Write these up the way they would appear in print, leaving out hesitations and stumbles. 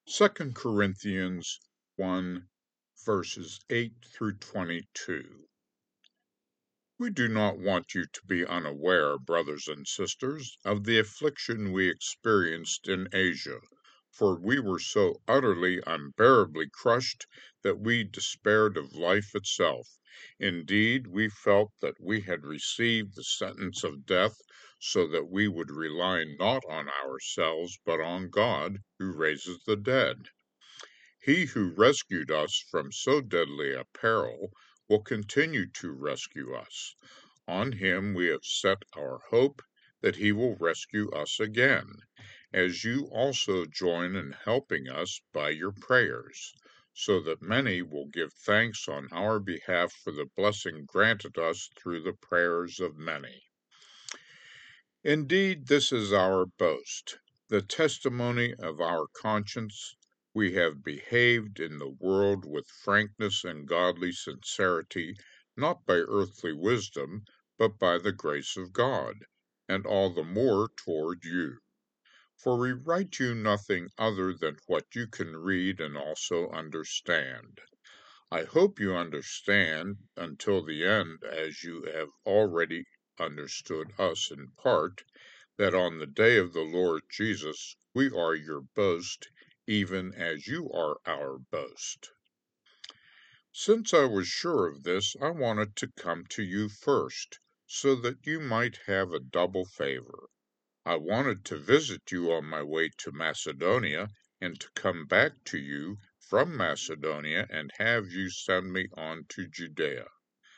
2 Corinthians 1, verses 8 through 22. We do not want you to be unaware, brothers and sisters, of the affliction we experienced in Asia, for we were so utterly, unbearably crushed that we despaired of life itself. Indeed, we felt that we had received the sentence of death, so that we would rely not on ourselves, but on God, who raises the dead. He who rescued us from so deadly a peril will continue to rescue us. On him we have set our hope that he will rescue us again, as you also join in helping us by your prayers, so that many will give thanks on our behalf for the blessing granted us through the prayers of many. Indeed, this is our boast, the testimony of our conscience. We have behaved in the world with frankness and godly sincerity, not by earthly wisdom, but by the grace of God, and all the more toward you. For we write you nothing other than what you can read and also understand. I hope you understand until the end, as you have already understood us in part, that on the day of the Lord Jesus we are your boast, even as you are our boast. Since I was sure of this, I wanted to come to you first, so that you might have a double favor. I wanted to visit you on my way to Macedonia, and to come back to you from Macedonia and have you send me on to Judea.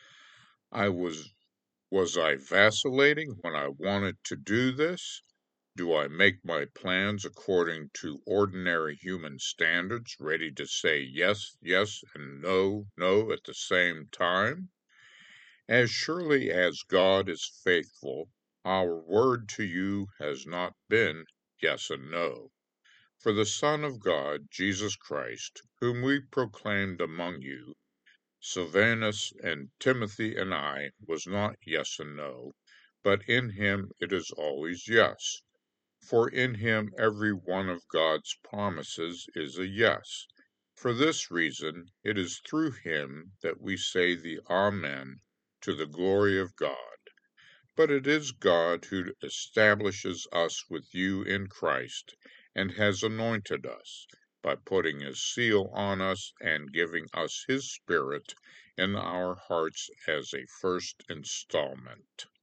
I was I vacillating when I wanted to do this? Do I make my plans according to ordinary human standards, ready to say yes, yes, and no, no at the same time? As surely as God is faithful, our word to you has not been yes and no. For the Son of God, Jesus Christ, whom we proclaimed among you, Silvanus and Timothy and I, was not yes and no, but in him it is always yes. For in him every one of God's promises is a yes. For this reason, it is through him that we say the Amen to the glory of God. But it is God who establishes us with you in Christ, and has anointed us, by putting his seal on us and giving us his Spirit in our hearts as a first installment.